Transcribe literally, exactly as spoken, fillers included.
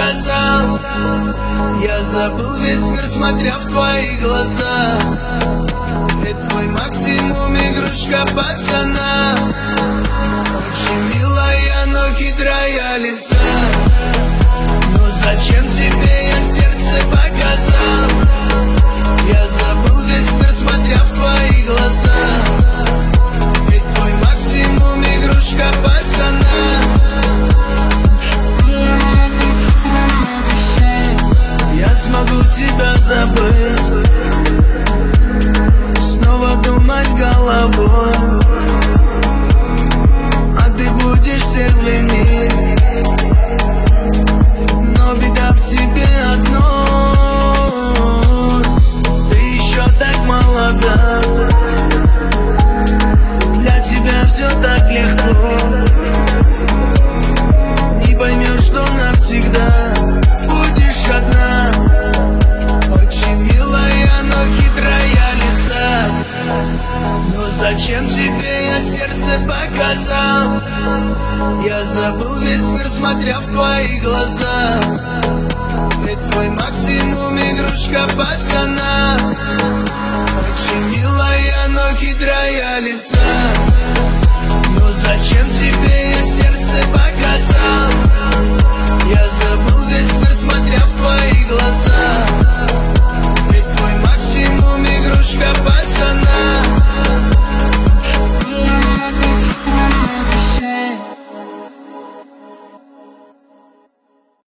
показал. Я забыл весь мир, смотря в твои глаза. Это твой максимум, игрушка пацана. Очень милая, но хитрая лиса. Но зачем тебе я сердце показал? Я забыл весь мир, смотря в твои глаза. Ведь твой максимум, игрушка пацана. Я смогу тебя забыть, снова думать головой, а ты будешь всех винить. Но беда в тебе одной, ты еще так молода. Для тебя все так легко, не поймешь, что навсегда будешь одна. Очень милая, но хитрая лиса. Но зачем тебе я сердце показал? Я забыл весь мир, смотря в твои глаза. Ведь твой максимум, игрушка пацана. Очень милая, но хитрая лиса. Но зачем тебе я сердце показал? Я забыл весь мир, смотря в твои глаза.